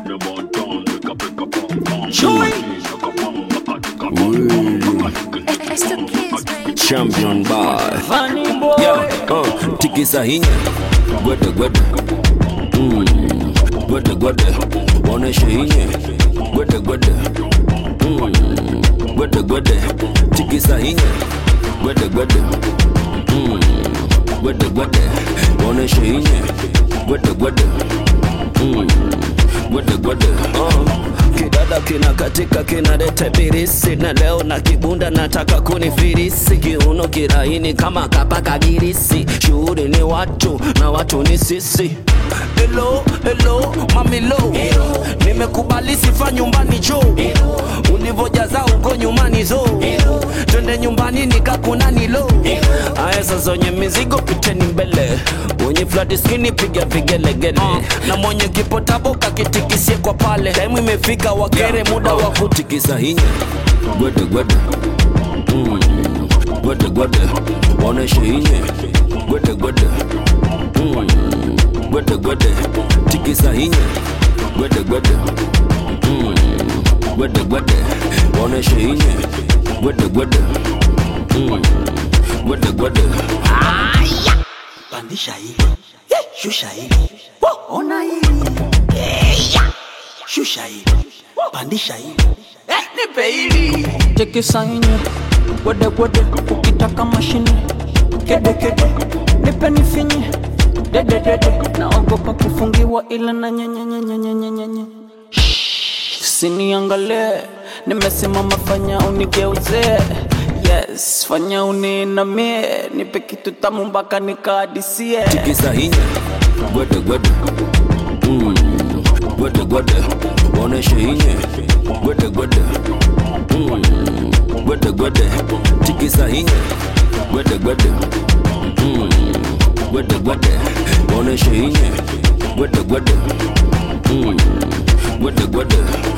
Champion boy, funny boy. Yeah, tikisa hinye, gwede gwede. Gwede gwede, oneshe hinye, gwede gwede. Gwede gwede, tikisa hinye, gwede gwede. Gwede gwede, oneshe hinye, gwede gwede. Gwede gwede. Kidada kina katika kina dete birisi. Na leo na kibunda nataka kunifirisi. Kiuno kiraini kama kapaka girisi. Shuhuri ni watu na watu ni sisi. Hello, hello, mami low. Nimekubali sifa nyumbani jo. Ulivojaza uko nyumbani zo. Twende nyumbani nikakuna ni low. Aya sasa wenye mizigo piteni mbele. Wenye flat skinny piga vigelegele. Na mwenye kipotabo kakitikisie kwa pale. Time imefika wakere muda wa kutikisa hinye. Gwede gwede. Gwede gwede. Oneshe hinye. Gwede gwede. Gwede gwede. Tikisa hinye. Gwede gwede. Gwede gwede. Oneshe hinye. Gwede gwede. Gwede gwede. Pandisha hili, shusha hili, ona hili, shusha hili, pandisha hili, nipe hili. Tikisa hinye, gwede gwede, ukitaka mashine, kede kede, nipe nifinye, dede dede, naogopa kufungiwa ila na nye. Siniangalie, nimesimama fanya unigeuze. Yes, fanya uninamie, nipe kitu tamu mpaka nikadisie. Tikisa hinye, gwede gwede. Gwede gwede, oneshe hinye, gwede gwede. Gwede gwede, tikisa hinye, gwede gwede. Gwede gwede, oneshe hinye, gwede gwede. Gwede gwede.